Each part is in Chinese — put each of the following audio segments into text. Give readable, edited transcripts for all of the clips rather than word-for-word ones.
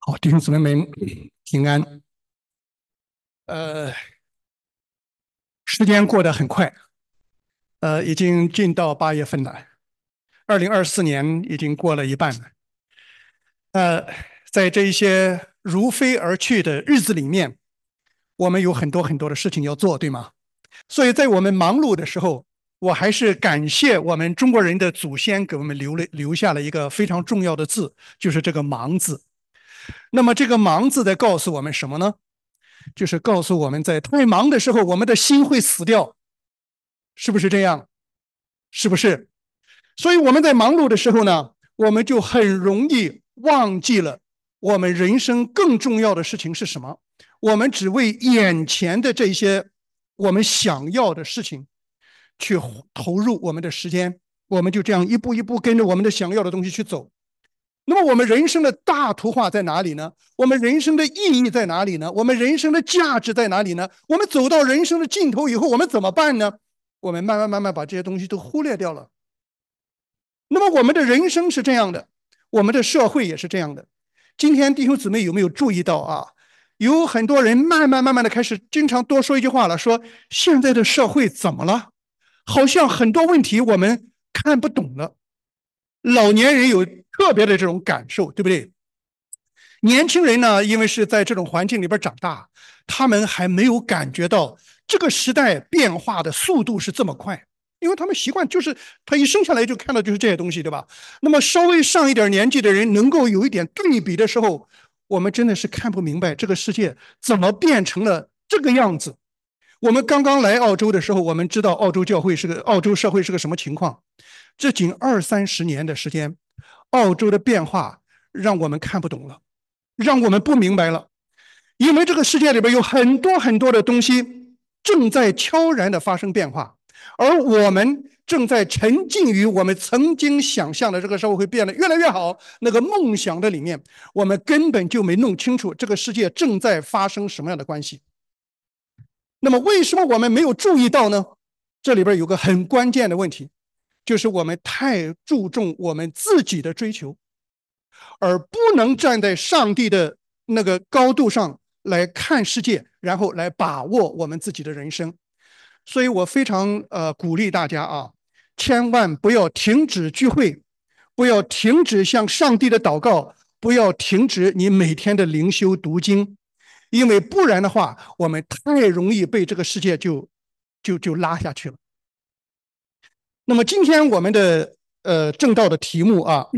好，弟兄姊妹们平安。呃，时间过得很快，已经进到8月份了。2024年已经过了一半了。呃，在这一些如飞而去的日子里面，我们有很多很多的事情要做，对吗？所以在我们忙碌的时候，我还是感谢我们中国人的祖先给我们留下了一个非常重要的字，就是这个"忙"字。那么这个"忙"字在告诉我们什么呢？就是告诉我们在太忙的时候，我们的心会死掉，是不是这样？是不是？所以我们在忙碌的时候呢，我们就很容易忘记了我们人生更重要的事情是什么。我们只为眼前的这些我们想要的事情去投入我们的时间，我们就这样一步一步跟着我们的想要的东西去走。那么我们人生的大图画在哪里呢？我们人生的意义在哪里呢？我们人生的价值在哪里呢？我们走到人生的尽头以后，我们怎么办呢？我们慢慢慢慢把这些东西都忽略掉了。那么我们的人生是这样的，我们的社会也是这样的。今天弟兄姊妹有没有注意到啊？有很多人慢慢慢慢的开始经常多说一句话了，说现在的社会怎么了？好像很多问题我们看不懂了。老年人有特别的这种感受，对不对？年轻人呢，因为是在这种环境里边长大，他们还没有感觉到这个时代变化的速度是这么快，因为他们习惯就是他一生下来就看到就是这些东西，对吧？那么稍微上一点年纪的人能够有一点对比的时候，我们真的是看不明白这个世界怎么变成了这个样子。我们刚刚来澳洲的时候，我们知道澳洲社会是个什么情况。这仅20-30年的时间，澳洲的变化让我们看不懂了，让我们不明白了。因为这个世界里边有很多很多的东西正在悄然的发生变化，而我们正在沉浸于我们曾经想象的这个社会会变得越来越好那个梦想的里面，我们根本就没弄清楚这个世界正在发生什么样的关系。那么为什么我们没有注意到呢？这里边有个很关键的问题，就是我们太注重我们自己的追求，而不能站在上帝的那个高度上来看世界，然后来把握我们自己的人生。所以我非常鼓励大家啊，千万不要停止聚会，不要停止向上帝的祷告，不要停止你每天的灵修读经，因为不然的话，我们太容易被这个世界就拉下去了。那么今天我们的正道的题目啊，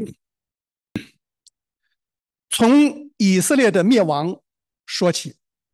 从以色列的灭亡说起。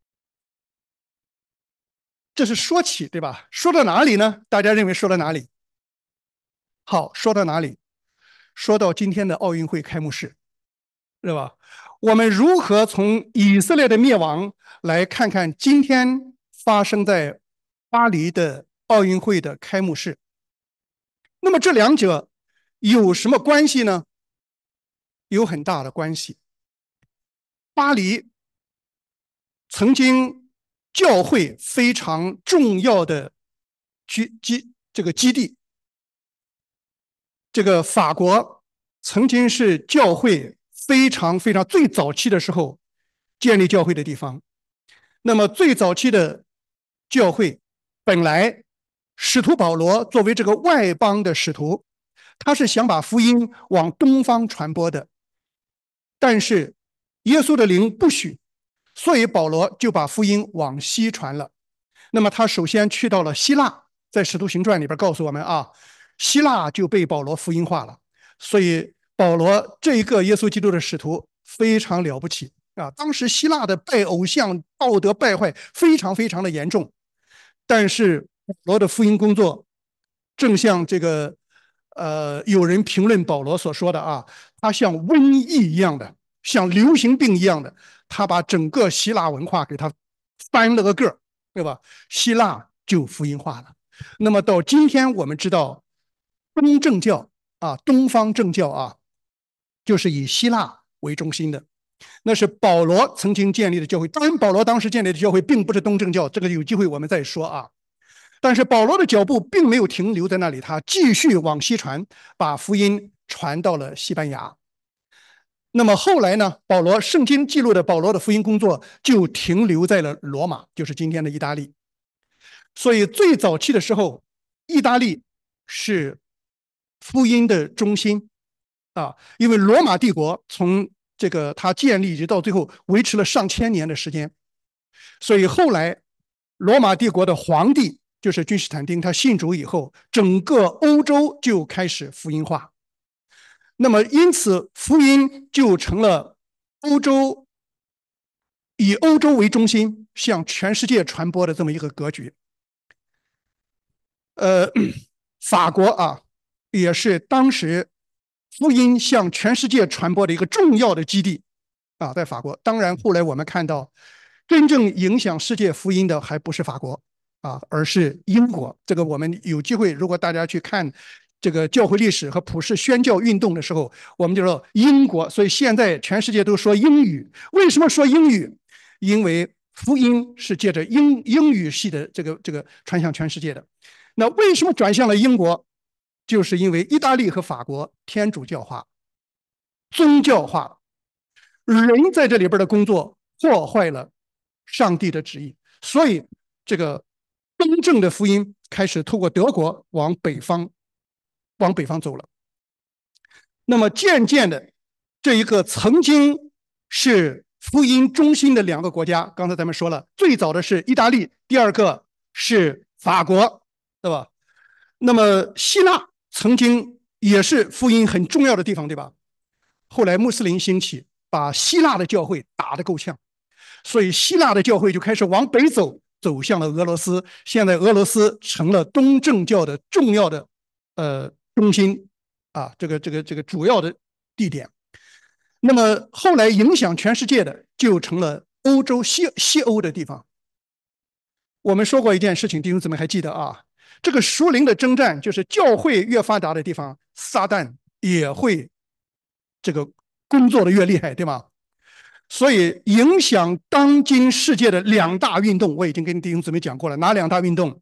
这是说起，对吧？说到哪里呢？大家认为说到哪里？好，说到哪里？说到今天的奥运会开幕式，是吧？我们如何从以色列的灭亡来看看今天发生在巴黎的奥运会的开幕式？那么这两者有什么关系呢？有很大的关系。巴黎曾经教会非常重要的基地，这个法国曾经是教会非常非常最早期的时候建立教会的地方。那么最早期的教会本来使徒保罗作为这个外邦的使徒，他是想把福音往东方传播的，但是耶稣的灵不许，所以保罗就把福音往西传了。那么他首先去到了希腊，在使徒行传里边告诉我们啊，希腊就被保罗福音化了。所以保罗这一个耶稣基督的使徒非常了不起啊！当时希腊的拜偶像道德败坏非常非常的严重，但是保罗的福音工作，正像这个有人评论保罗所说的啊，他像瘟疫一样的，像流行病一样的，他把整个希腊文化给他翻了个个，对吧？希腊就福音化了。那么到今天我们知道，东正教啊，东方正教啊，就是以希腊为中心的。那是保罗曾经建立的教会，当然保罗当时建立的教会并不是东正教，这个有机会我们再说啊。但是保罗的脚步并没有停留在那里，他继续往西传，把福音传到了西班牙。 那么后来呢，圣经记录的保罗的福音工作就停留在了罗马，就是今天的意大利。所以最早期的时候，意大利是福音的中心啊，因为罗马帝国从这个它建立一直到最后维持了上千年的时间，所以后来罗马帝国的皇帝就是君士坦丁，他信主以后，整个欧洲就开始福音化。那么因此福音就成了以欧洲为中心向全世界传播的这么一个格局。法国啊，也是当时福音向全世界传播的一个重要的基地啊，在法国。当然后来我们看到真正影响世界福音的还不是法国啊，而是英国。这个我们有机会，如果大家去看这个教会历史和普世宣教运动的时候，我们就说英国。所以现在全世界都说英语，为什么说英语？因为福音是借着英语系的这个传向全世界的。那为什么转向了英国？就是因为意大利和法国天主教化、宗教化，人在这里边的工作破坏了上帝的旨意，所以这个真正的福音开始透过德国往北方走了。那么渐渐的，这一个曾经是福音中心的两个国家，刚才咱们说了，最早的是意大利，第二个是法国，对吧？那么希腊曾经也是福音很重要的地方，对吧？后来穆斯林兴起，把希腊的教会打得够呛，所以希腊的教会就开始往北走，走向了俄罗斯。现在俄罗斯成了东正教的重要的中心啊，这个主要的地点。那么后来影响全世界的就成了欧洲西欧的地方。我们说过一件事情，弟兄姊妹还记得啊？这个属灵的征战，就是教会越发达的地方，撒旦也会这个工作的越厉害，对吗？所以影响当今世界的两大运动，我已经跟弟兄姊妹讲过了。哪两大运动？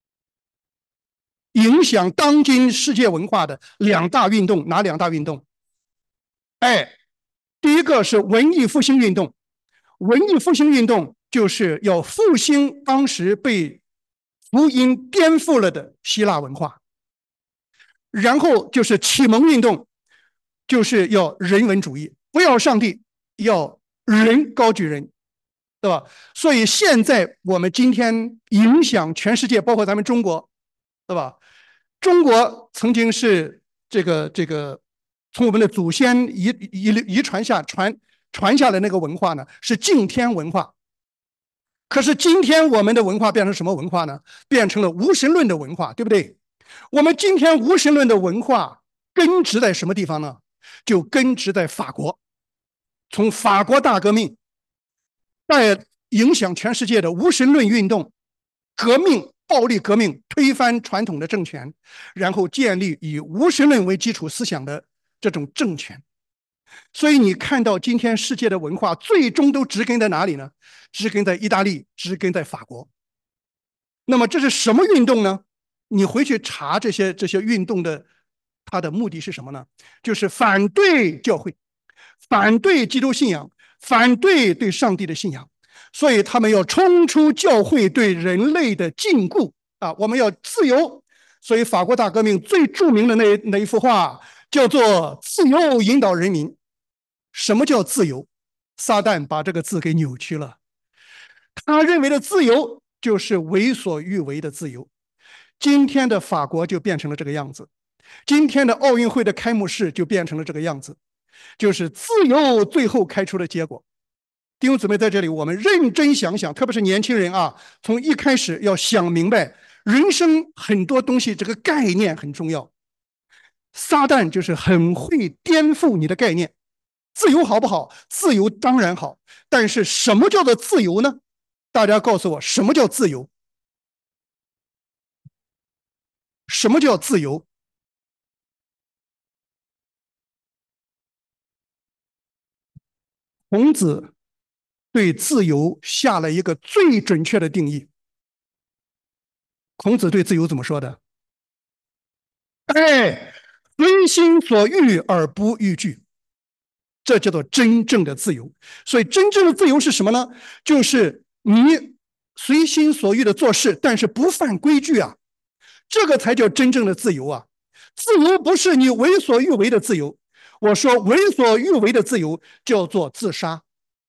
影响当今世界文化的两大运动，哪两大运动？哎，第一个是文艺复兴运动。文艺复兴运动就是要复兴当时被福音颠覆了的希腊文化。然后就是启蒙运动，就是要人文主义，不要上帝，要人高举人，对吧？所以现在我们今天影响全世界，包括咱们中国，对吧？中国曾经是这个从我们的祖先遗传传下来那个文化呢，是敬天文化。可是今天我们的文化变成什么文化呢？变成了无神论的文化，对不对？我们今天无神论的文化根植在什么地方呢？就根植在法国。从法国大革命带影响全世界的无神论运动、暴力革命，推翻传统的政权，然后建立以无神论为基础思想的这种政权。所以你看到今天世界的文化最终都植根在哪里呢？植根在意大利，植根在法国。那么这是什么运动呢？你回去查这些运动的，它的目的是什么呢？就是反对教会，反对基督信仰，反对对上帝的信仰。所以他们要冲出教会对人类的禁锢啊！我们要自由。所以法国大革命最著名的那一幅画叫做"自由引导人民"。什么叫自由？撒旦把这个字给扭曲了。他认为的自由就是为所欲为的自由。今天的法国就变成了这个样子，今天的奥运会的开幕式就变成了这个样子，就是自由最后开出的结果。弟兄姊妹，在这里我们认真想想，特别是年轻人啊，从一开始要想明白，人生很多东西这个概念很重要。撒旦就是很会颠覆你的概念。自由好不好？自由当然好，但是什么叫做自由呢？大家告诉我，什么叫自由？什么叫自由？孔子对自由下了一个最准确的定义。孔子对自由怎么说的？哎，随心所欲而不逾矩。 这叫做真正的自由。所以真正的自由是什么呢？就是你随心所欲的做事，但是不犯规矩啊，这个才叫真正的自由啊。自由不是你为所欲为的自由，我说为所欲为的自由叫做自杀。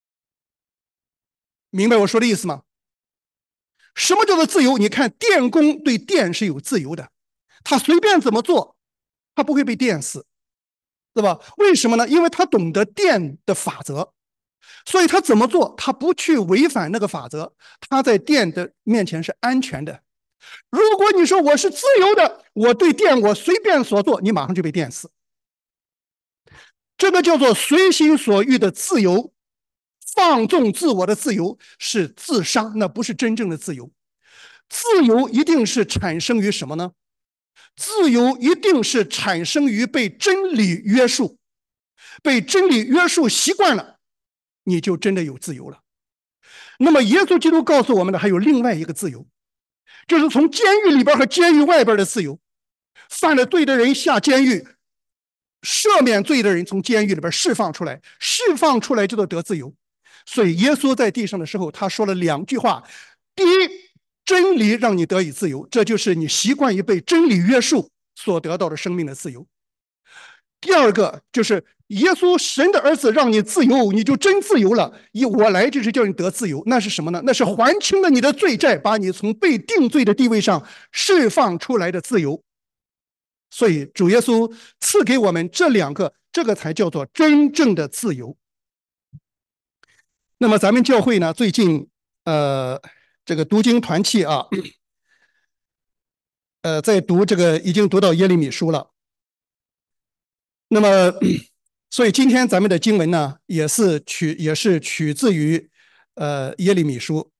明白我说的意思吗？什么叫做自由？你看电工对电是有自由的，他随便怎么做，他不会被电死，对吧？为什么呢？因为他懂得电的法则，所以他怎么做，他不去违反那个法则，他在电的面前是安全的。如果你说我是自由的，我对电我随便所做，你马上就被电死。这个叫做随心所欲的自由，放纵自我的自由是自杀，那不是真正的自由。自由一定是产生于什么呢？自由一定是产生于被真理约束，被真理约束习惯了，你就真的有自由了。那么耶稣基督告诉我们的还有另外一个自由，就是从监狱里边和监狱外边的自由。犯了罪的人下监狱，赦免罪的人从监狱里边释放出来，释放出来就得自由。所以耶稣在地上的时候，他说了2句话：第一，真理让你得以自由，这就是你习惯于被真理约束所得到的生命的自由。第二个就是耶稣神的儿子让你自由，你就真自由了。我来就是叫你得自由，那是什么呢？那是还清了你的罪债，把你从被定罪的地位上释放出来的自由。所以主耶稣赐给我们这2个，这个才叫做真正的自由。那么咱们教会呢，最近这个读经团契啊，在读这个已经读到耶利米书了。那么所以今天咱们的经文呢，也是取自于耶利米书。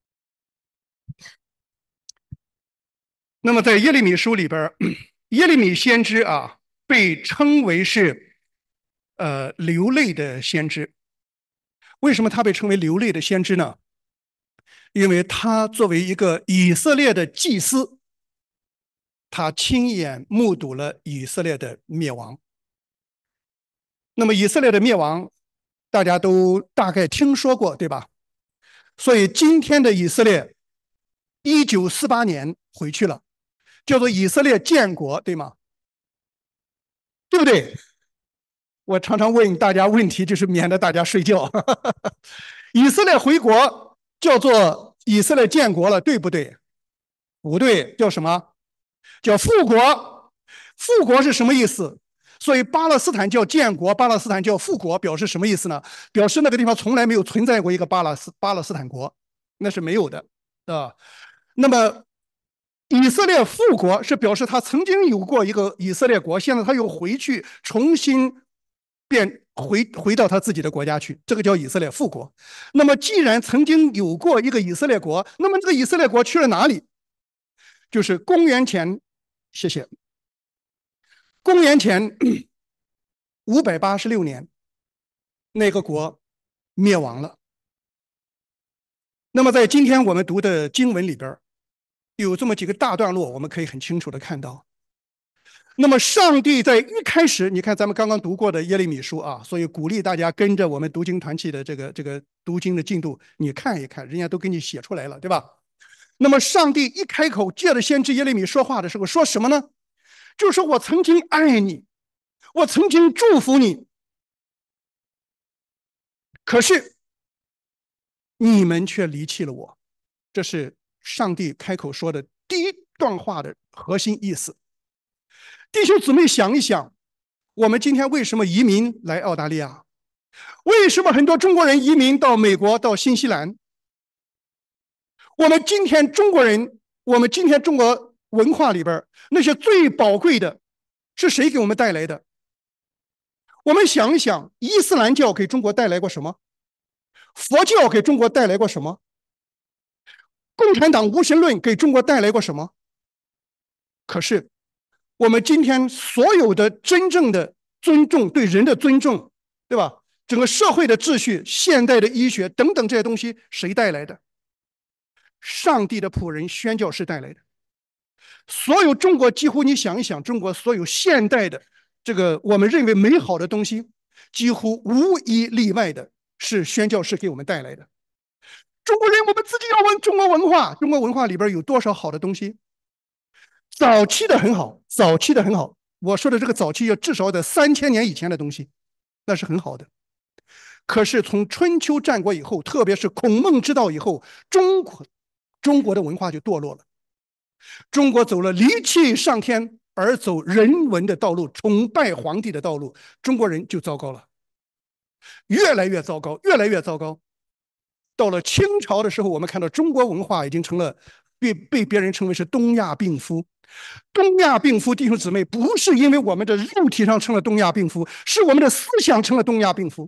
那么在耶利米书里边，耶利米先知啊，被称为是流泪的先知。为什么他被称为流泪的先知呢？因为他作为一个以色列的祭司，他亲眼目睹了以色列的灭亡。那么以色列的灭亡，大家都大概听说过，对吧？所以今天的以色列，1948年回去了，叫做以色列建国，对吗？对不对？我常常问大家问题，就是免得大家睡觉。以色列回国叫做以色列建国了，对不对？不对，叫什么？叫复国。复国是什么意思？所以巴勒斯坦叫建国，巴勒斯坦叫复国，表示什么意思呢？表示那个地方从来没有存在过一个巴勒斯坦国，那是没有的，啊。那么以色列复国是表示他曾经有过一个以色列国，现在他又回去重新回到他自己的国家去，这个叫以色列复国。那么既然曾经有过一个以色列国，那么这个以色列国去了哪里？就是公元前，谢谢，公元前586年，那个国灭亡了。那么在今天我们读的经文里边，有这么几个大段落，我们可以很清楚的看到。那么上帝在一开始，你看咱们刚刚读过的耶利米书啊，所以鼓励大家跟着我们读经团契的这个读经的进度，你看一看，人家都给你写出来了，对吧？那么上帝一开口借着先知耶利米说话的时候，说什么呢？就是说我曾经爱你，我曾经祝福你，可是你们却离弃了我。这是上帝开口说的第一段话的核心意思。弟兄姊妹想一想，我们今天为什么移民来澳大利亚？为什么很多中国人移民到美国、到新西兰？我们今天中国人，我们今天中国文化里边那些最宝贵的是谁给我们带来的？我们想一想，伊斯兰教给中国带来过什么？佛教给中国带来过什么？共产党无神论给中国带来过什么？可是我们今天所有的真正的尊重，对人的尊重，对吧？整个社会的秩序、现代的医学等等这些东西，谁带来的？上帝的仆人宣教士带来的。所有中国几乎你想一想，中国所有现代的这个我们认为美好的东西， 几乎无一例外的是宣教士给我们带来的。中国人，我们自己要问中国文化，中国文化里边有多少好的东西？早期的很好，早期的很好。我说的这个早期要至少得3000年以前的东西，那是很好的。可是从春秋战国以后，特别是孔孟之道以后，中国的文化就堕落了。中国走了离弃上天而走人文的道路，崇拜皇帝的道路，中国人就糟糕了，越来越糟糕，越来越糟糕。到了清朝的时候，我们看到中国文化已经成了被别人称为是东亚病夫。东亚病夫，弟兄姊妹，不是因为我们的肉体上成了东亚病夫，是我们的思想成了东亚病夫。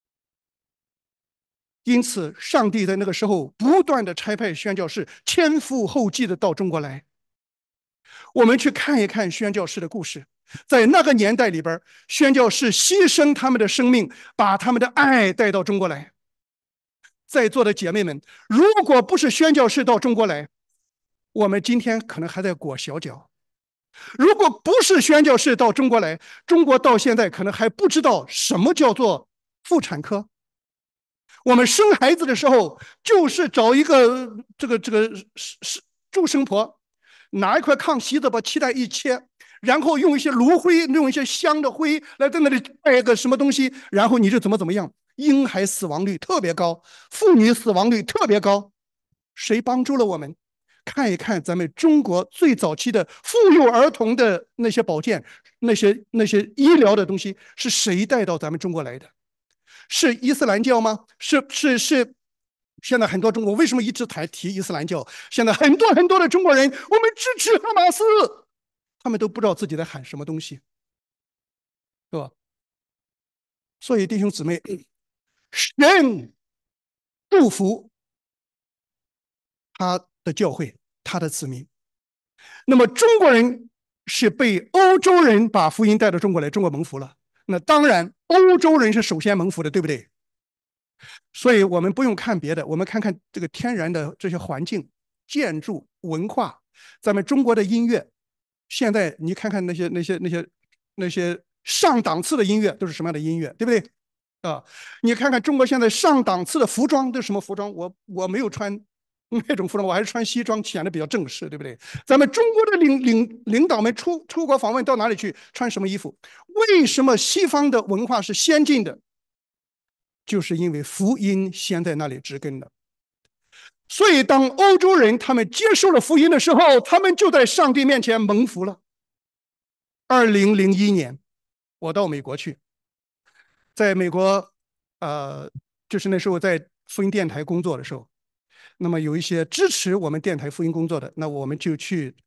因此，上帝在那个时候不断的差派宣教士前赴后继的到中国来。我们去看一看宣教士的故事，在那个年代里边，宣教士牺牲他们的生命，把他们的爱带到中国来。在座的姐妹们，如果不是宣教士到中国来，我们今天可能还在裹小脚。如果不是宣教士到中国来，中国到现在可能还不知道什么叫做妇产科。我们生孩子的时候，就是找一个祝生婆，拿一块炕席子把脐带一切，然后用一些炉灰，用一些香的灰来在那里拜个什么东西，然后你就怎么样，婴孩死亡率特别高，妇女死亡率特别高。谁帮助了我们？看一看咱们中国最早期的妇幼儿童的那些保健，那些医疗的东西是谁带到咱们中国来的？是伊斯兰教吗？是。现在很多中国为什么一直提伊斯兰教？现在很多的中国人，我们支持哈马斯，他们都不知道自己在喊什么东西，是吧？所以弟兄姊妹，神祝福他的教会，他的子民。那么中国人是被欧洲人把福音带到中国来，中国蒙福了。那当然，欧洲人是首先蒙福的，对不对？所以我们不用看别的，我们看看这个天然的这些环境、建筑、文化，咱们中国的音乐，现在你看看那些上档次的音乐都是什么样的音乐，对不对？你看看中国现在上档次的服装都是什么服装？我没有穿那种服装，我还是穿西装，显得比较正式，对不对？咱们中国的领导们出国访问到哪里去，穿什么衣服？为什么西方的文化是先进的？就是因为福音先在那里植根了。所以当欧洲人他们接受了福音的时候，他们就在上帝面前蒙福了。2001年我到美国去，在美国就是那时候在福音电台工作的时候，那么有一些支持我们电台福音工作的，那我们就去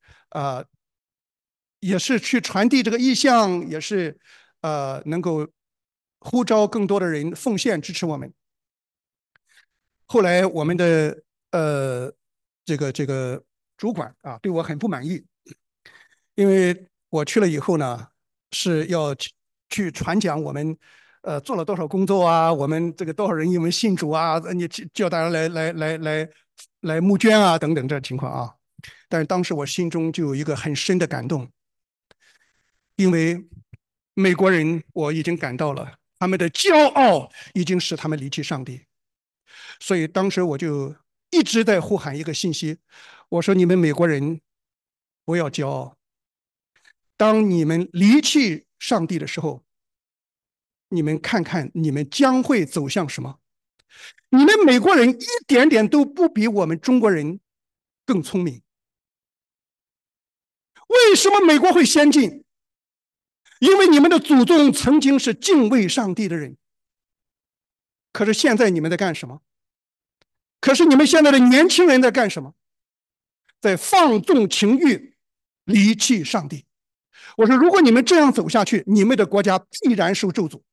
也是去传递这个意向，也是能够呼召更多的人奉献支持我们。后来我们的这个主管对我很不满意，因为我去了以后呢，是要去传讲我们做了多少工作啊，我们这个多少人因为信主啊，你叫大家来募捐啊等等这情况啊。但是当时我心中就有一个很深的感动，因为美国人我已经感到了他们的骄傲已经使他们离弃上帝。所以当时我就一直在呼喊一个信息，我说你们美国人不要骄傲，当你们离弃上帝的时候，你们看看你们将会走向什么？你们美国人一点点都不比我们中国人更聪明。为什么美国会先进？因为你们的祖宗曾经是敬畏上帝的人。可是现在你们在干什么？可是你们现在的年轻人在干什么？在放纵情欲，离弃上帝。我说，如果你们这样走下去，你们的国家必然受咒诅。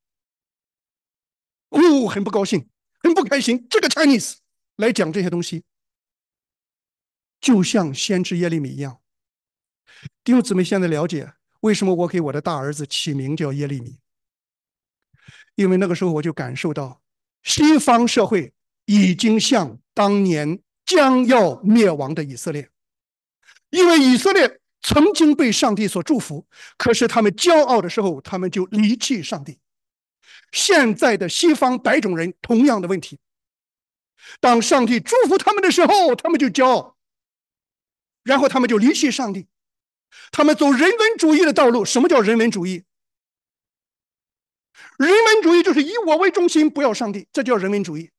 很不高兴，很不开心。这个 Chinese 来讲这些东西，就像先知耶利米一样。弟兄姊妹，现在了解为什么我给我的大儿子起名叫耶利米？因为那个时候我就感受到，西方社会已经像当年将要灭亡的以色列，因为以色列曾经被上帝所祝福，可是他们骄傲的时候，他们就离弃上帝。 现在的西方白种人同样的问题。当上帝祝福他们的时候，他们就骄傲，然后他们就离弃上帝，他们走人文主义的道路。什么叫人文主义？人文主义就是以我为中心，不要上帝，这叫人文主义。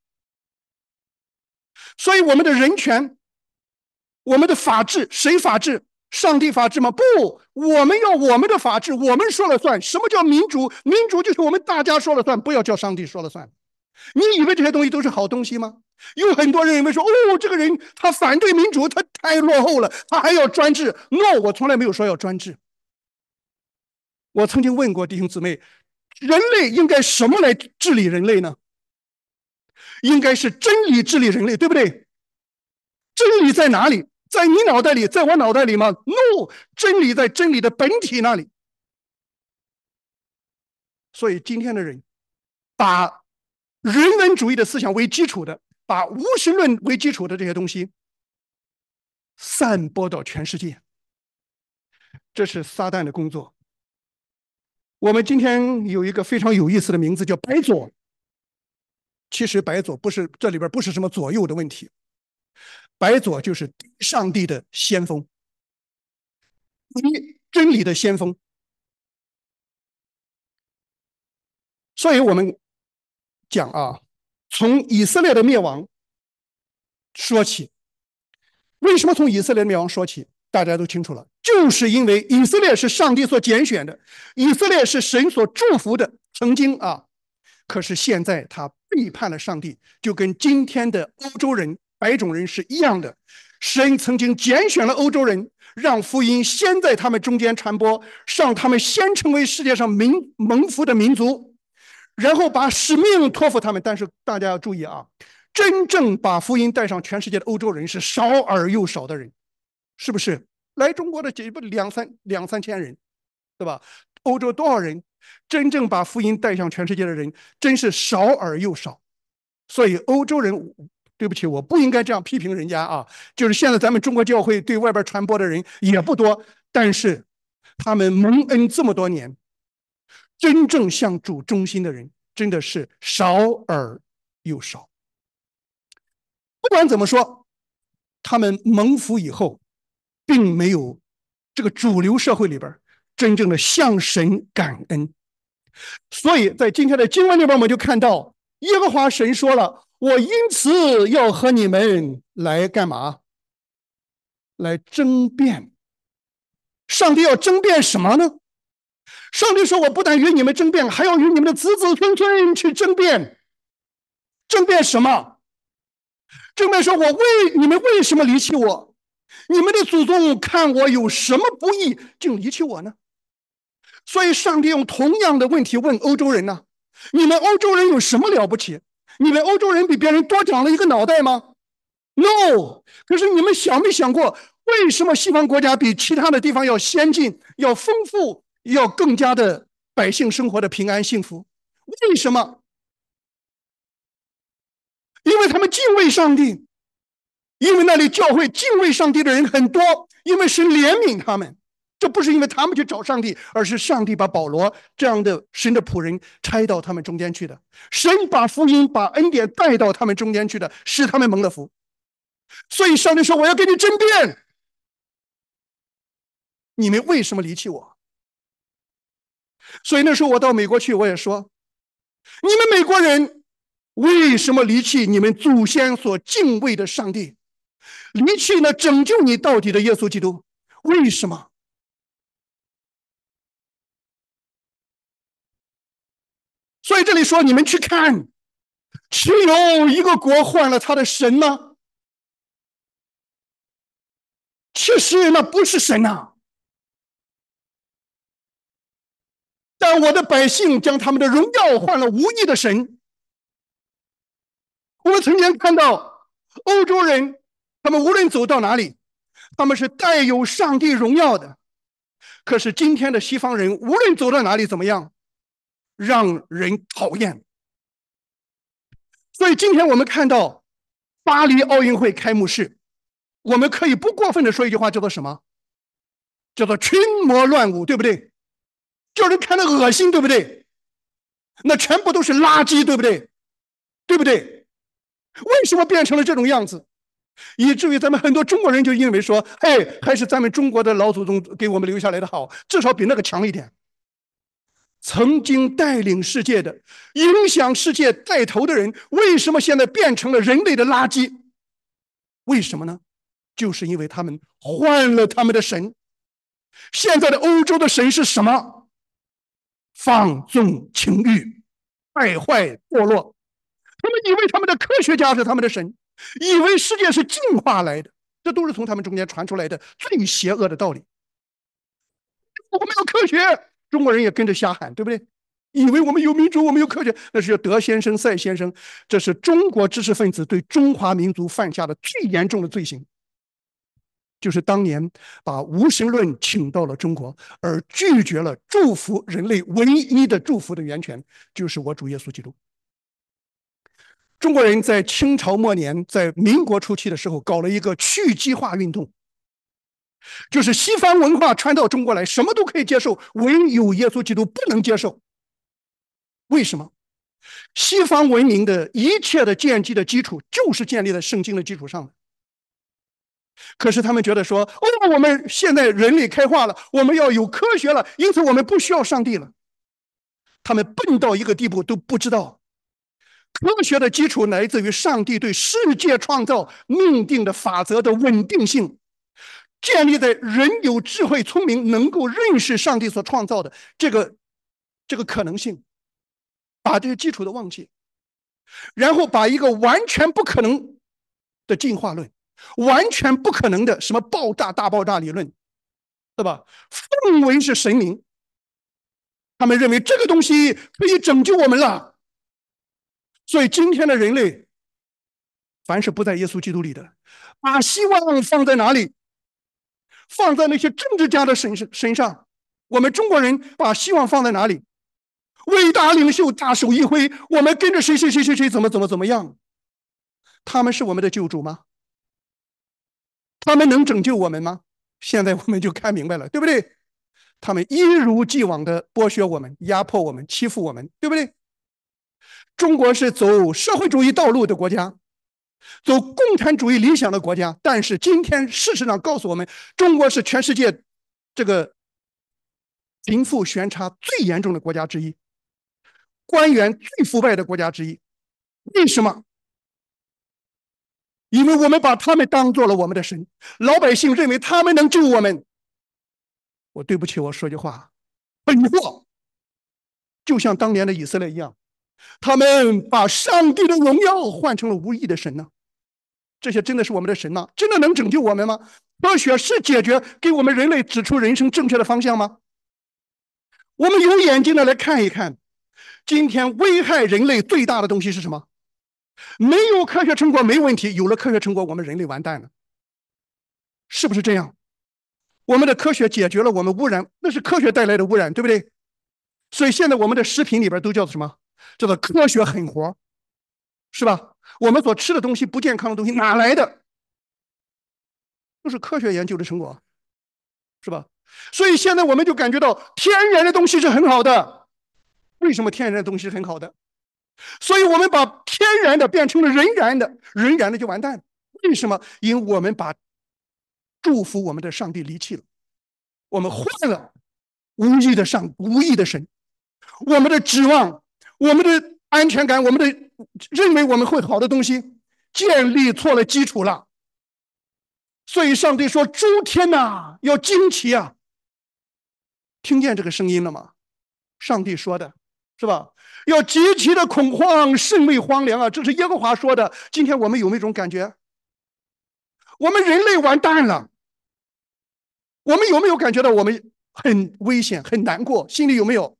所以我们的人权，我们的法治，谁法治？上帝法治吗？不，我们要我们的法治，我们说了算。什么叫民主？民主就是我们大家说了算，不要叫上帝说了算。你以为这些东西都是好东西吗？有很多人认为说，哦，这个人他反对民主，他太落后了，他还要专制。No， 我从来没有说要专制。我曾经问过弟兄姊妹，人类应该什么来治理人类呢？应该是真理治理人类，对不对？真理在哪里？在你脑袋里，在我脑袋里吗 ？No， 真理在真理的本体那里。所以今天的人把人文主义的思想为基础的，把无神论为基础的这些东西散播到全世界，这是撒旦的工作。我们今天有一个非常有意思的名字叫白左，其实白左不是，这里边不是什么左右的问题，白左就是上帝的先锋，真理的先锋。所以我们讲啊，从以色列的灭亡说起。为什么从以色列灭亡说起？大家都清楚了，就是因为以色列是上帝所拣选的，以色列是神所祝福的，曾经啊，可是现在他背叛了上帝，就跟今天的欧洲人、白种人是一样的。神曾经拣选了欧洲人，让福音先在他们中间传播，让他们先成为世界上蒙福的民族，然后把使命托付他们。但是大家要注意啊，真正把福音带上全世界的欧洲人是少而又少的人，是不是？来中国的两三千人，对吧？欧洲多少人？真正把福音带向全世界的人真是少而又少。所以欧洲人，对不起，我不应该这样批评人家啊。就是现在咱们中国教会对外边传播的人也不多，但是他们蒙恩这么多年，真正向主忠心的人真的是少而又少。不管怎么说，他们蒙福以后，并没有这个主流社会里边真正的向神感恩。所以在今天的经文里边，我们就看到耶和华神说了：“我因此要和你们来干嘛？来争辩。”上帝要争辩什么呢？上帝说：“我不但与你们争辩，还要与你们的子子孙孙去争辩。争辩什么？争辩说你们为什么离弃我？你们的祖宗看我有什么不义，竟离弃我呢？”所以上帝用同样的问题问欧洲人呢：你们欧洲人有什么了不起？你们欧洲人比别人多长了一个脑袋吗？ No。 可是你们想没想过，为什么西方国家比其他的地方要先进，要丰富，要更加的百姓生活的平安幸福？为什么？因为他们敬畏上帝，因为那里教会敬畏上帝的人很多，因为神怜悯他们。这不是因为他们去找上帝，而是上帝把保罗这样的神的仆人差到他们中间去的。神把福音、把恩典带到他们中间去的，使他们蒙了福。所以上帝说：“我要跟你争辩，你们为什么离弃我？”所以那时候我到美国去，我也说：“你们美国人为什么离弃你们祖先所敬畏的上帝，离弃那拯救你到底的耶稣基督？为什么？”所以这里说，你们去看，只有一个国换了他的神吗？其实那不是神啊。但我的百姓将他们的荣耀换了无义的神。我们曾经看到欧洲人，他们无论走到哪里，他们是带有上帝荣耀的。可是今天的西方人，无论走到哪里怎么样，让人讨厌。所以今天我们看到巴黎奥运会开幕式，我们可以不过分的说一句话，叫做什么？叫做群魔乱舞，对不对？叫人看得恶心，对不对？ 那全部都是垃圾，对不对？对不对？为什么变成了这种样子？以至于咱们很多中国人就认为说，哎，还是咱们中国的老祖宗给我们留下来的好，至少比那个强一点。曾经带领世界的、影响世界带头的人，为什么现在变成了人类的垃圾？为什么呢？就是因为他们换了他们的神。现在的欧洲的神是什么？放纵情欲，败坏堕落。他们以为他们的科学家是他们的神，以为世界是进化来的，这都是从他们中间传出来的最邪恶的道理。我们有科学，中国人也跟着瞎喊，对不对？以为我们有民主，我们有科学，那是德先生、赛先生，这是中国知识分子对中华民族犯下的最严重的罪行，就是当年把无神论请到了中国，而拒绝了祝福人类唯一的祝福的源泉，就是我主耶稣基督。中国人在清朝末年，在民国初期的时候，搞了一个去基化运动，就是西方文化传到中国来，什么都可以接受，唯有耶稣基督不能接受。为什么？西方文明的一切的建基的基础，就是建立在圣经的基础上的。可是他们觉得说，哦，我们现在人类开化了，我们要有科学了，因此我们不需要上帝了。他们笨到一个地步，都不知道科学的基础来自于上帝对世界创造命定的法则的稳定性，建立在人有智慧、聪明，能够认识上帝所创造的这个可能性，把这个基础都忘记，然后把一个完全不可能的进化论，完全不可能的什么大爆炸理论，对吧？奉为是神明，他们认为这个东西可以拯救我们了。所以今天的人类，凡是不在耶稣基督里的，把希望放在哪里？放在那些政治家的身上。我们中国人把希望放在哪里？伟大领袖大手一挥，我们跟着谁怎么样？他们是我们的救主吗？他们能拯救我们吗？现在我们就看明白了，对不对？他们一如既往的剥削我们、压迫我们、欺负我们，对不对？中国是走社会主义道路的国家，走共产主义理想的国家，但是今天事实上告诉我们，中国是全世界这个贫富悬差最严重的国家之一，官员最腐败的国家之一。为什么？因为我们把他们当做了我们的神，老百姓认为他们能救我们。我对不起，我说句话，本货，就像当年的以色列一样，他们把上帝的荣耀换成了无义的神呢。这些真的是我们的神吗？真的能拯救我们吗？科学是解决，给我们人类指出人生正确的方向吗？我们有眼睛的来看一看，今天危害人类最大的东西是什么？没有科学成果没问题，有了科学成果，我们人类完蛋了，是不是这样？我们的科学解决了我们污染，那是科学带来的污染，对不对？所以现在我们的食品里边都叫做什么？叫做科学狠活，是吧？我们所吃的东西，不健康的东西哪来的？都是科学研究的成果，是吧？所以现在我们就感觉到天然的东西是很好的。为什么天然的东西是很好的？所以我们把天然的变成了人然的，人然的就完蛋。为什么？因为我们把祝福我们的上帝离弃了，我们换了无意的神，我们的指望，我们的安全感，我们的认为我们会好的东西，建立错了基础了。所以上帝说：“诸天哪，要惊奇啊！”听见这个声音了吗？上帝说的，是吧？要极其的恐慌，甚为荒凉啊！这是耶和华说的。今天我们有没有一种感觉？我们人类完蛋了。我们有没有感觉到我们很危险、很难过？心里有没有？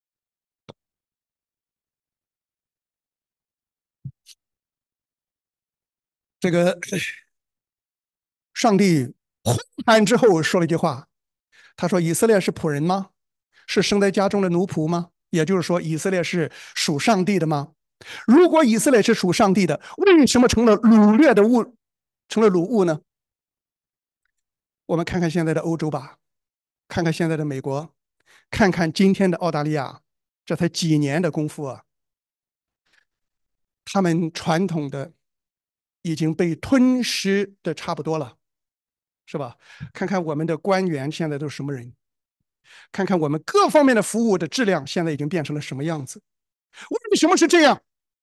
这个上帝呼喊之后说了一句话，他说：“以色列是仆人吗？是生在家中的奴仆吗？也就是说，以色列是属上帝的吗？如果以色列是属上帝的，为什么成了掳掠的物，成了掳物呢？我们看看现在的欧洲吧，看看现在的美国，看看今天的澳大利亚， 这才几年的功夫啊，他们传统的已经被吞噬的差不多了，是吧？看看我们的官员现在都是什么人，看看我们各方面的服务的质量现在已经变成了什么样子。为什么是这样？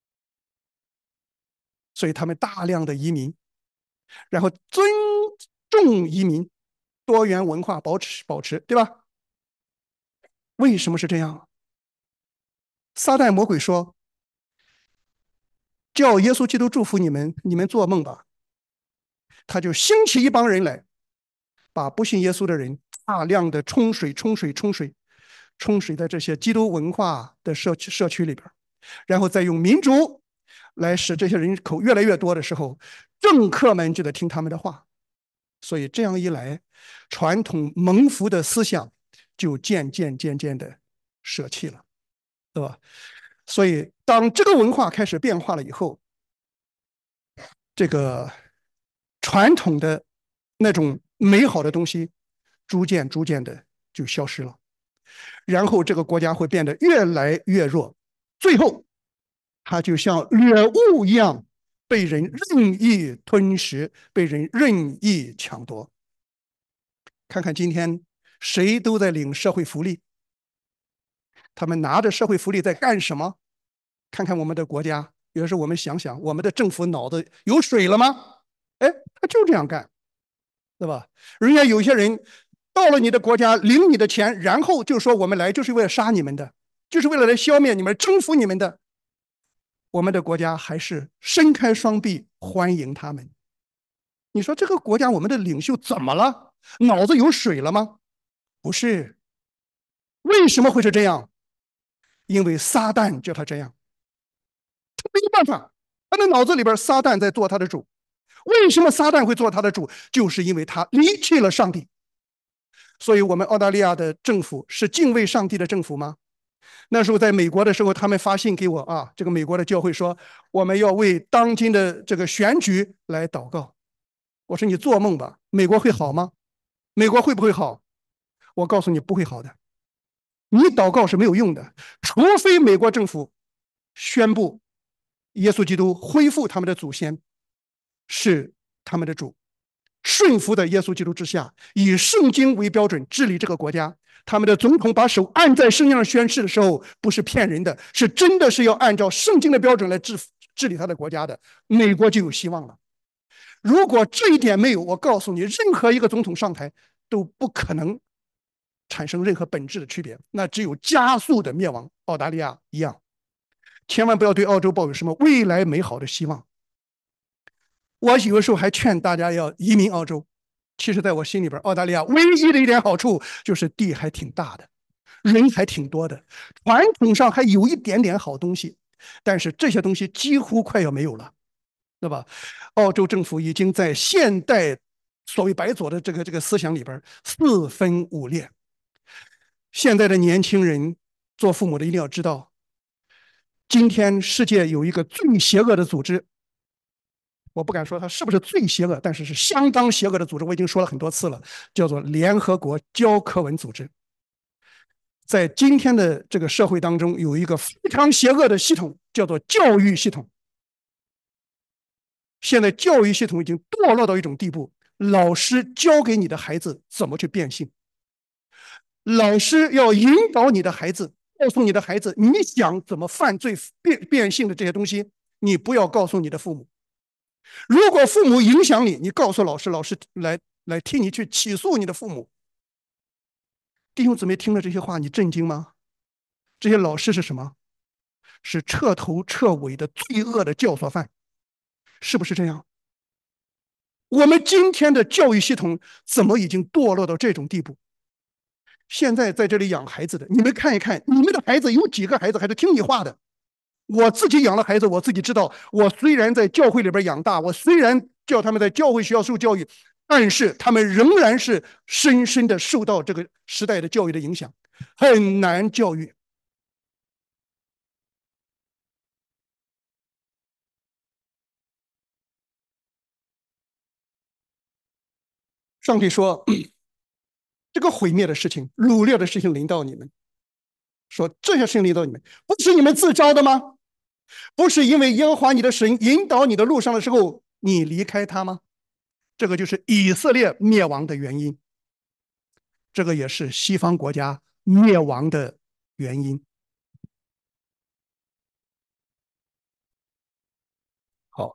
所以他们大量的移民，然后尊重移民，多元文化保持，对吧？为什么是这样？撒旦魔鬼说：叫耶稣基督祝福你们，你们做梦吧。他就兴起一帮人来，把不信耶稣的人大量的冲水在这些基督文化的社区里边，然后再用民主来使这些人口越来越多的时候，政客们就得听他们的话。所以这样一来，传统蒙福的思想就渐渐的舍弃了，对吧？所以当这个文化开始变化了以后，这个传统的那种美好的东西，逐渐的就消失了，然后这个国家会变得越来越弱，最后它就像掠物一样被人任意吞食，被人任意抢夺。看看今天谁都在领社会福利，他们拿着社会福利在干什么？看看我们的国家，有的时候我们想想，我们的政府脑子有水了吗？哎，他就这样干，对吧？人家有些人到了你的国家领你的钱，然后就说我们来就是为了杀你们的，就是为了来消灭你们、征服你们的。我们的国家还是伸开双臂欢迎他们。你说这个国家我们的领袖怎么了？脑子有水了吗？不是。为什么会是这样？因为撒旦叫他这样，他没有办法，他的脑子里边撒旦在做他的主。为什么撒旦会做他的主？就是因为他离弃了上帝。所以我们澳大利亚的政府是敬畏上帝的政府吗？那时候在美国的时候，他们发信给我啊，这个美国的教会说，我们要为当今的这个选举来祷告。我说你做梦吧，美国会好吗？美国会不会好？我告诉你不会好的，你祷告是没有用的，除非美国政府宣布耶稣基督恢复他们的祖先是他们的主，顺服在耶稣基督之下，以圣经为标准治理这个国家。他们的总统把手按在圣经上宣誓的时候，不是骗人的，是真的是要按照圣经的标准来治理他的国家的，美国就有希望了。如果这一点没有，我告诉你，任何一个总统上台都不可能产生任何本质的区别，那只有加速的灭亡，澳大利亚一样。千万不要对澳洲抱有什么未来美好的希望。我有的时候还劝大家要移民澳洲，其实在我心里边，澳大利亚唯一的一点好处就是地还挺大的，人还挺多的，传统上还有一点点好东西，但是这些东西几乎快要没有了，对吧？澳洲政府已经在现代所谓白左的这个思想里边四分五裂。现在的年轻人做父母的一定要知道，今天世界有一个最邪恶的组织，我不敢说它是不是最邪恶，但是是相当邪恶的组织。我已经说了很多次了，叫做联合国教科文组织。在今天的这个社会当中，有一个非常邪恶的系统，叫做教育系统。现在教育系统已经堕落到一种地步，老师教给你的孩子怎么去变性，老师要引导你的孩子，告诉你的孩子，你想怎么犯罪变性的这些东西，你不要告诉你的父母。如果父母影响你，你告诉老师，老师来替你去起诉你的父母。弟兄姊妹，听了这些话，你震惊吗？这些老师是什么？是彻头彻尾的罪恶的教唆犯，是不是这样？我们今天的教育系统怎么已经堕落到这种地步？现在在这里养孩子的，你们看一看，你们的孩子有几个孩子还是听你话的？我自己养了孩子，我自己知道，我虽然在教会里边养大，我虽然叫他们在教会学校受教育，但是他们仍然是深深的受到这个时代的教育的影响，很难教育。上帝说，这个毁灭的事情、掳掠的事情临到你们， 说这些圣灵到你们，不是你们自招的吗？不是因为耶和华你的神引导你的路上的时候，你离开他吗？这个就是以色列灭亡的原因，这个也是西方国家灭亡的原因。好，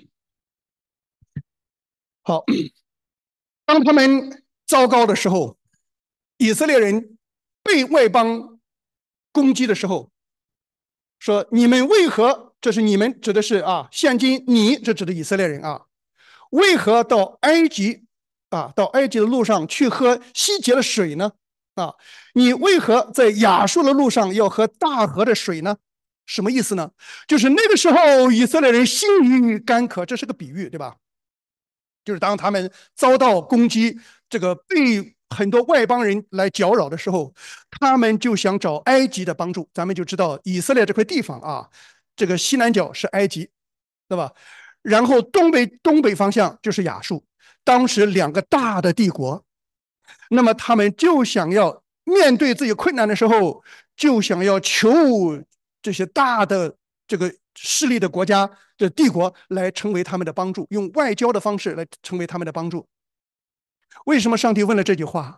好，当他们糟糕的时候，以色列人被外邦攻击的时候，说你们为何？这是你们指的是现今你这指的以色列人为何到埃及到埃及的路上去喝西结的水呢？你为何在亚述的路上要喝大河的水呢？什么意思呢？就是那个时候以色列人心里干渴，这是个比喻，对吧？就是当他们遭到攻击，这个被很多外邦人来搅扰的时候，他们就想找埃及的帮助。咱们就知道以色列这块地方这个西南角是埃及，对吧？然后东北方向就是亚述，当时两个大的帝国，那么他们就想要面对自己困难的时候，就想要求这些大的这个势力的国家的帝国来成为他们的帮助，用外交的方式来成为他们的帮助。为什么上帝问了这句话？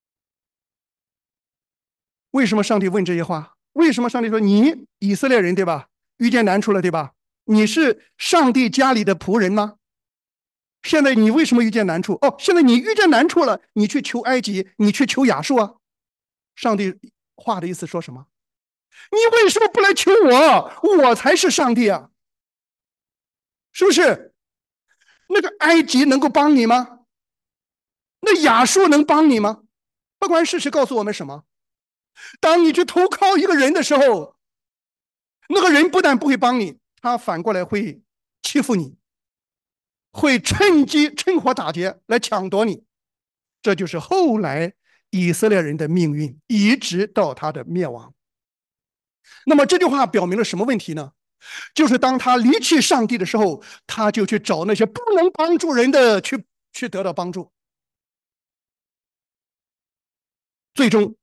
为什么上帝问这些话？为什么上帝说你以色列人对吧？遇见难处了对吧？你是上帝家里的仆人吗？现在你为什么遇见难处？现在你遇见难处了，你去求埃及，你去求亚述啊？上帝话的意思说什么？你为什么不来求我？我才是上帝啊！是不是？那个埃及能够帮你吗？那亚述能帮你吗？客观事实告诉我们什么？当你去投靠一个人的时候，那个人不但不会帮你，他反过来会欺负你，会趁机趁火打劫来抢夺你。这就是后来以色列人的命运，一直到他的灭亡。那么这句话表明了什么问题呢？就是当他离弃上帝的时候，他就去找那些不能帮助人的去得到帮助，最终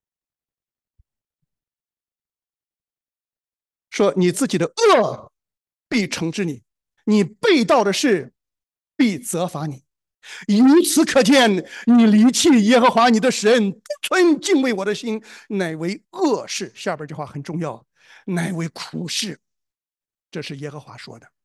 说你自己的恶必惩治你，你背道的事必责罚你。由此可见，你离弃耶和华你的神，不存敬畏我的心，乃为恶事。下边这话很重要，乃为苦事。这是耶和华说的。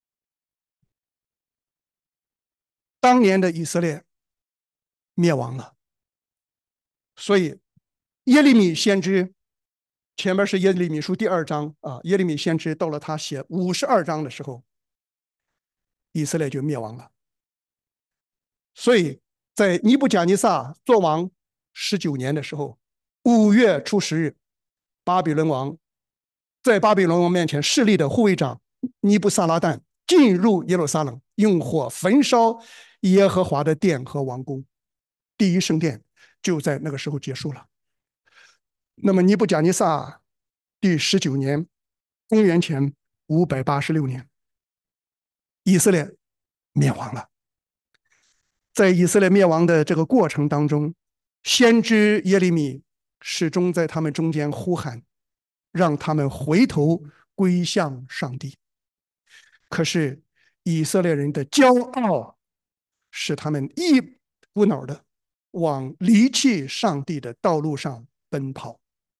当年的以色列灭亡了，所以耶利米先知前面是耶利米书第2章耶利米先知到了他写52章的时候，以色列就灭亡了。所以在尼布甲尼撒做王19年的时候，5月初10日，巴比伦王在巴比伦王面前势力的护卫长尼布撒拉旦进入耶路撒冷，用火焚烧耶和华的殿和王宫，第一圣殿就在那个时候结束了。那么尼布甲尼撒第19年，公元前586年，以色列灭亡了。在以色列灭亡的这个过程当中，先知耶利米始终在他们中间呼喊，让他们回头归向上帝。可是以色列人的骄傲使他们一股脑的往离弃上帝的道路上奔跑。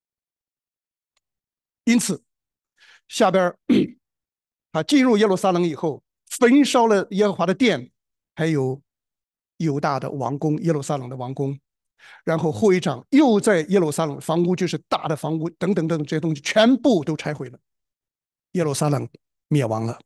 因此下边他进入耶路撒冷以后，焚烧了耶和华的殿，还有犹大的王宫，耶路撒冷的王宫。然后护卫长又在耶路撒冷房屋，就是大的房屋等等等这些东西全部都拆毁了，耶路撒冷灭亡了。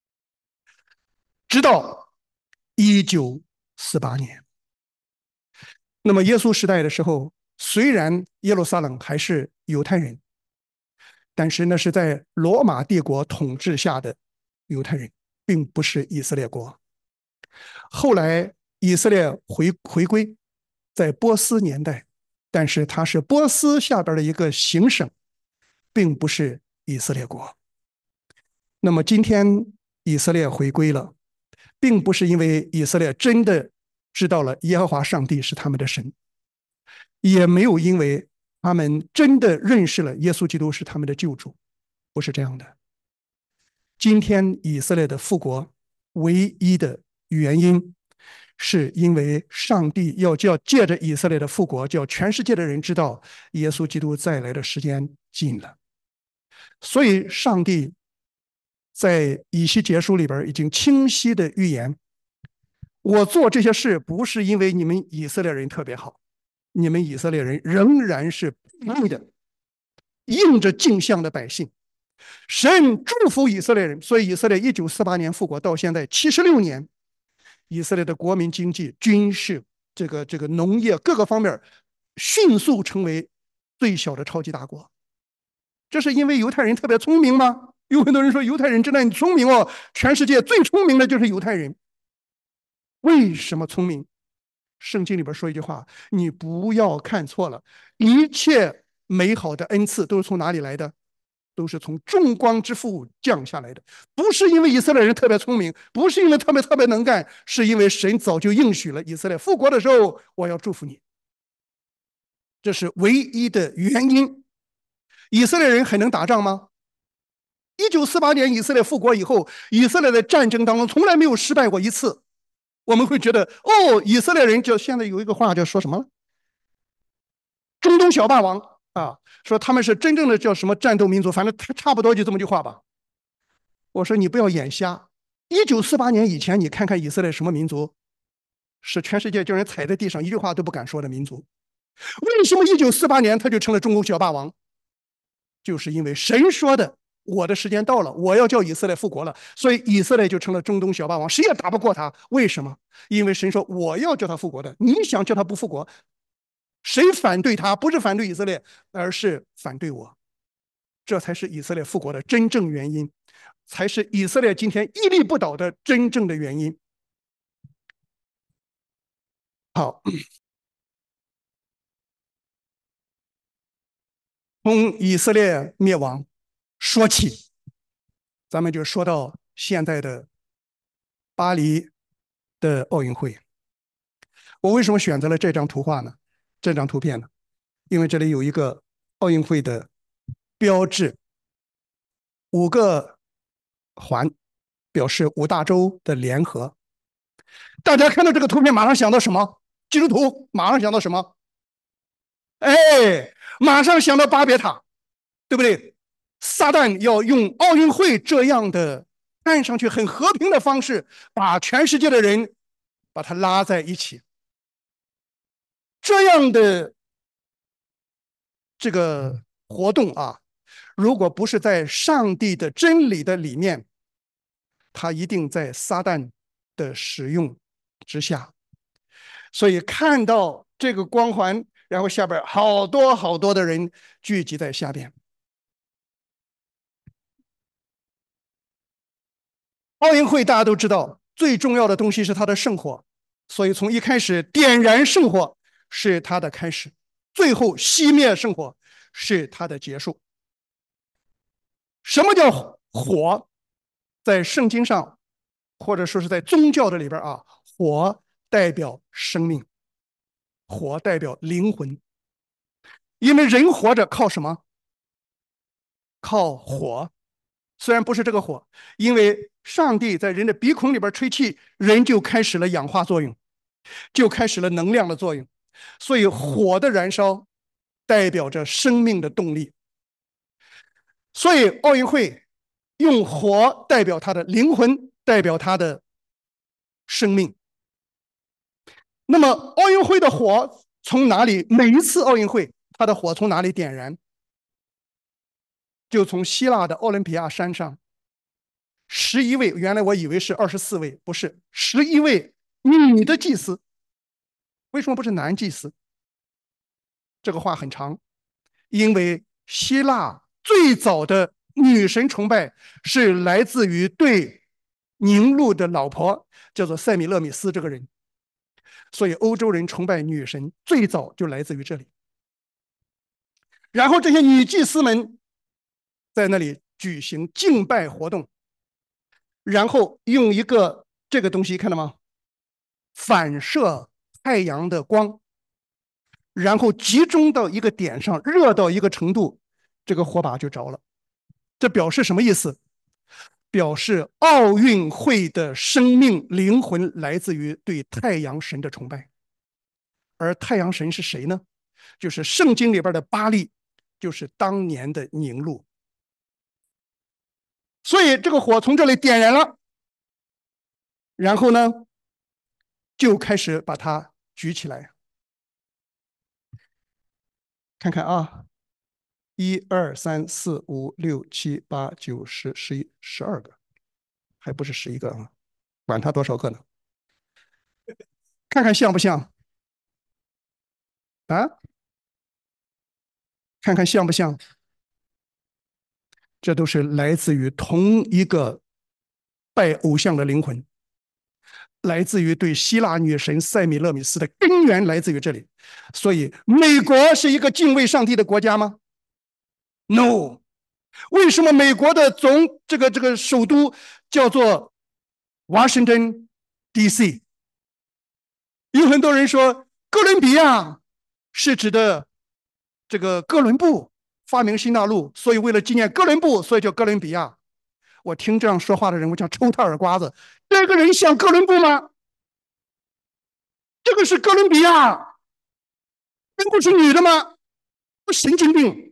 直到1948年，那么耶稣时代的时候，虽然耶路撒冷还是犹太人，但是那是在罗马帝国统治下的犹太人，并不是以色列国。后来以色列回归，在波斯年代，但是它是波斯下边的一个行省，并不是以色列国。那么今天以色列回归了，并不是因为以色列真的知道了耶和华上帝是他们的神，也没有因为他们真的认识了耶稣基督是他们的救主，不是这样的。今天以色列的复国，唯一的原因，是因为上帝要借着以色列的复国，叫全世界的人知道耶稣基督再来的时间近了。所以，上帝在以西结书里边已经清晰的预言：我做这些事不是因为你们以色列人特别好，你们以色列人仍然是悖逆的，应着镜像的百姓。神祝福以色列人，所以以色列1948年复国到现在76年，以色列的国民经济、军事、这个农业各个方面迅速成为最小的超级大国。这是因为犹太人特别聪明吗？有很多人说犹太人真的很聪明哦，全世界最聪明的就是犹太人。为什么聪明？圣经里边说一句话，你不要看错了，一切美好的恩赐都是从哪里来的？都是从众光之父降下来的，不是因为以色列人特别聪明，不是因为特别能干，是因为神早就应许了以色列复国的时候，我要祝福你。这是唯一的原因。以色列人很能打仗吗？1948年以色列复国以后，以色列的战争当中从来没有失败过一次。我们会觉得，哦，以色列人就现在有一个话叫说什么？中东小霸王啊，说他们是真正的叫什么战斗民族，反正差不多就这么句话吧。我说你不要眼瞎，1948年以前，你看看以色列什么民族，是全世界叫人踩在地上一句话都不敢说的民族。为什么1948年他就成了中东小霸王？就是因为神说的，我的时间到了，我要叫以色列复国了，所以以色列就成了中东小霸王，谁也打不过他。为什么？因为神说我要叫他复国的，你想叫他不复国，谁反对他？不是反对以色列，而是反对我。这才是以色列复国的真正原因，才是以色列今天屹立不倒的真正的原因。好，从以色列灭亡说起，咱们就说到现在的巴黎的奥运会。我为什么选择了这张图画呢？这张图片呢？因为这里有一个奥运会的标志，5个环，表示5大洲的联合。大家看到这个图片，马上想到什么？基督徒马上想到什么？哎，马上想到巴别塔，对不对？撒旦要用奥运会这样的看上去很和平的方式，把全世界的人把它拉在一起。这样的这个活动啊，如果不是在上帝的真理的里面，它一定在撒旦的使用之下。所以看到这个光环，然后下边好多的人聚集在下边。奥运会大家都知道，最重要的东西是它的圣火，所以从一开始点燃圣火是它的开始，最后熄灭圣火是它的结束。什么叫火？在圣经上，或者说是在宗教的里边啊，火代表生命，火代表灵魂。因为人活着靠什么？靠火。虽然不是这个火，因为上帝在人的鼻孔里边吹气，人就开始了氧化作用，就开始了能量的作用。所以火的燃烧代表着生命的动力。所以奥运会用火代表他的灵魂，代表他的生命。那么奥运会的火从哪里？每一次奥运会，它的火从哪里点燃？就从希腊的奥林匹亚山上，11位，原来我以为是24位，不是11位女的祭司。为什么不是男祭司？这个话很长，因为希腊最早的女神崇拜是来自于对宁禄的老婆叫做塞米勒米斯这个人，所以欧洲人崇拜女神最早就来自于这里。然后这些女祭司们在那里举行敬拜活动，然后用一个这个东西看到吗？反射太阳的光， 然后集中到一个点上，热到一个程度，这个火把就着了。这表示什么意思？表示奥运会的生命灵魂来自于对太阳神的崇拜。而太阳神是谁呢？就是圣经里边的巴力，就是当年的宁录。所以这个火从这里点燃了，然后呢，就开始把它举起来。看看啊，1、2、3、4、5、6、7、8、9、10、11、12个，还不是11个啊，管它多少个呢？看看像不像啊？看看像不像？这都是来自于同一个拜偶像的灵魂，来自于对希腊女神塞米勒米斯的根源来自于这里。所以，美国是一个敬畏上帝的国家吗？No。为什么美国的这个首都叫做 Washington D.C.？有很多人说哥伦比亚是指的这个哥伦布发明新大陆，所以为了纪念哥伦布，所以叫哥伦比亚。我听这样说话的人，我想抽他耳瓜子。这个人像哥伦布吗？这个是哥伦比亚，哥伦布是女的吗？不神经病。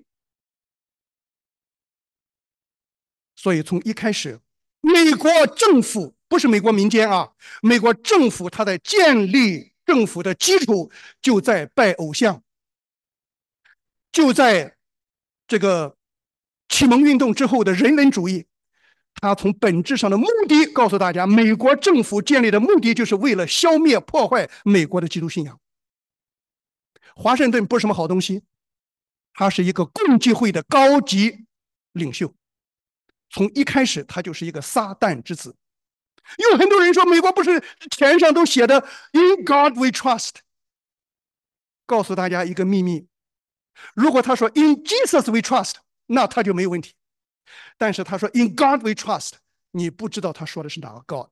所以从一开始，美国政府不是美国民间啊，美国政府它的建立政府的基础就在拜偶像，就在这个启蒙运动之后的人文主义。它从本质上的目的告诉大家，美国政府建立的目的就是为了消灭破坏美国的基督信仰。华盛顿不是什么好东西，他是一个共济会的高级领袖，从一开始他就是一个撒旦之子。有很多人说美国不是钱上都写的 "In God we trust"， 告诉大家一个秘密，如果他说 "In Jesus we trust"， 那他就没有问题。但是他说 "In God we trust"， 你不知道他说的是哪个 God，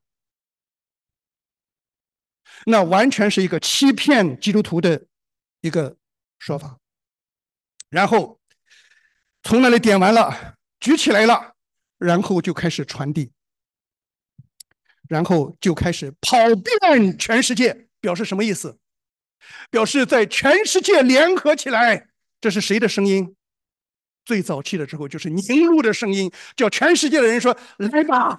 那完全是一个欺骗基督徒的一个说法。然后从那里点完了，举起来了，然后就开始传递，然后就开始跑遍全世界。表示什么意思？表示在全世界联合起来。这是谁的声音？最早期的时候就是宁录的声音，叫全世界的人说来吧。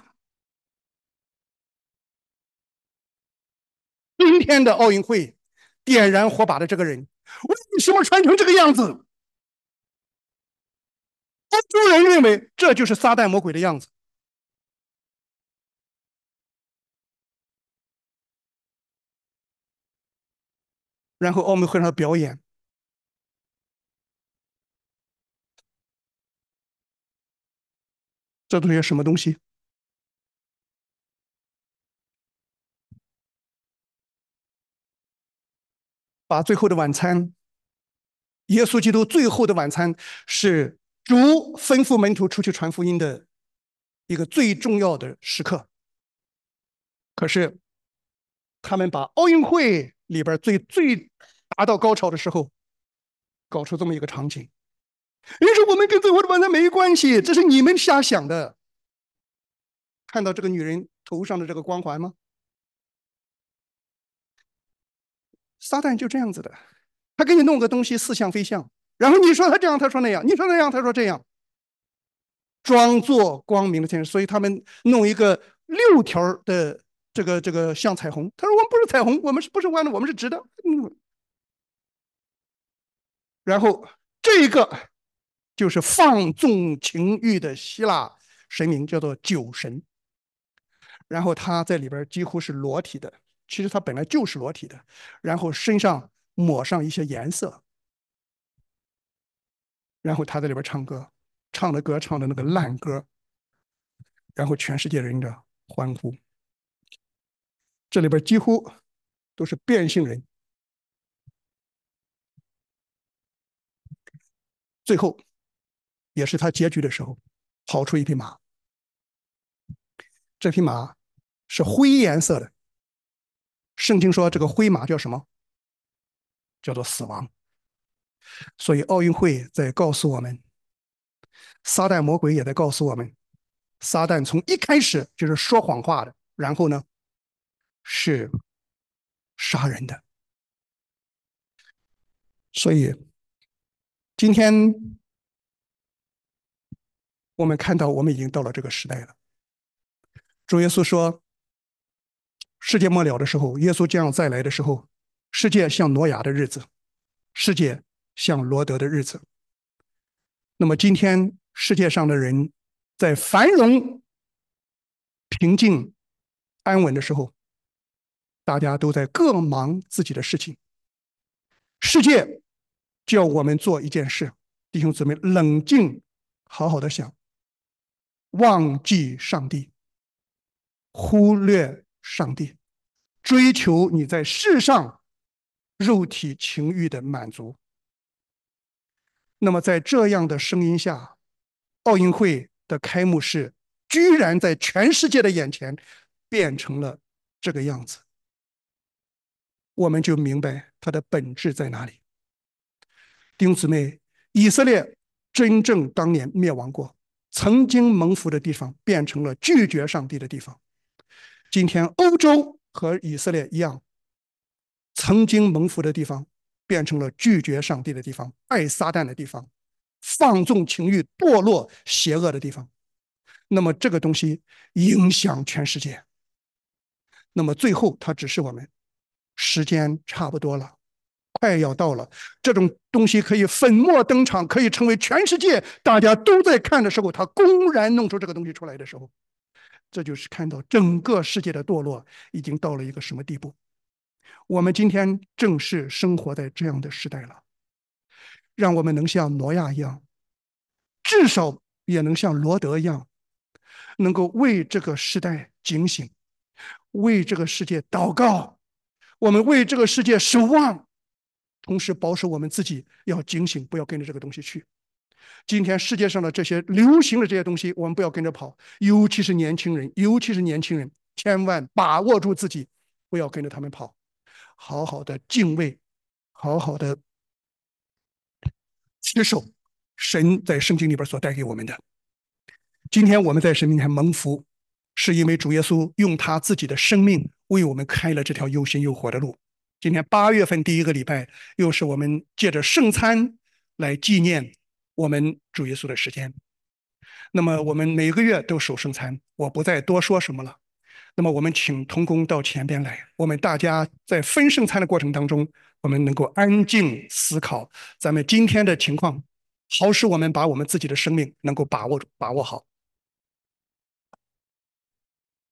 今天的奥运会点燃火把的这个人为什么穿成这个样子？欧洲人认为这就是撒旦魔鬼的样子。然后奥运会上的表演，这都是些什么东西？把最后的晚餐，耶稣基督最后的晚餐是主吩咐门徒出去传福音的一个最重要的时刻。可是他们把奥运会里边最达到高潮的时候，搞出这么一个场景。人说我们跟最后的晚餐没关系，这是你们瞎想的。看到这个女人头上的这个光环吗？撒旦就这样子的，他给你弄个东西似像非像，然后你说他这样，他说那样，你说那样，他说这样，装作光明的天使。所以他们弄一个6条的这个像彩虹，他说我们不是彩虹，我们是不是弯的，我们是直的。然后这个就是放纵情欲的希腊神明，叫做酒神。然后他在里边几乎是裸体的，其实他本来就是裸体的，然后身上抹上一些颜色，然后他在里边唱歌，唱的歌唱的那个烂歌，然后全世界人的欢呼。这里边几乎都是变性人。最后也是他结局的时候，跑出一匹马，这匹马是灰颜色的。圣经说这个灰马叫什么？叫做死亡。 所以奥运会在告诉我们，撒旦魔鬼也在告诉我们，撒旦从一开始就是说谎话的，然后呢是杀人的。所以今天我们看到，我们已经到了这个时代了。主耶稣说，世界末了的时候，耶稣将要再来的时候，世界像挪亚的日子，世界像罗德的日子。那么今天世界上的人在繁荣、平静、安稳的时候，大家都在各忙自己的事情。世界叫我们做一件事，弟兄姊妹，冷静，好好的想，忘记上帝，忽略上帝，追求你在世上肉体情欲的满足。那么在这样的声音下，奥运会的开幕式居然在全世界的眼前变成了这个样子，我们就明白它的本质在哪里。弟兄姊妹，以色列真正当年灭亡过，曾经蒙福的地方变成了拒绝上帝的地方。今天欧洲和以色列一样，曾经蒙福的地方变成了拒绝上帝的地方，爱撒旦的地方，放纵情欲、堕落、邪恶的地方。那么这个东西影响全世界。那么最后它指示我们，时间差不多了，快要到了。这种东西可以粉墨登场，可以成为全世界大家都在看的时候，它公然弄出这个东西出来的时候，这就是看到整个世界的堕落已经到了一个什么地步。我们今天正是生活在这样的时代了，让我们能像挪亚一样，至少也能像罗德一样，能够为这个时代警醒，为这个世界祷告，我们为这个世界守望，同时保守我们自己要警醒，不要跟着这个东西去。今天世界上的这些流行的这些东西，我们不要跟着跑，尤其是年轻人，千万把握住自己，不要跟着他们跑，好好的敬畏，好好的接受神在圣经里边所带给我们的。今天我们在神面前蒙福，是因为主耶稣用他自己的生命为我们开了这条又新又活的路。今天8月份第一个礼拜，又是我们借着圣餐来纪念我们主耶稣的时间。那么我们每个月都守圣餐，我不再多说什么了。那么我们请同工到前边来，我们大家在分圣餐的过程当中，我们能够安静思考咱们今天的情况，好使我们把我们自己的生命能够把握好。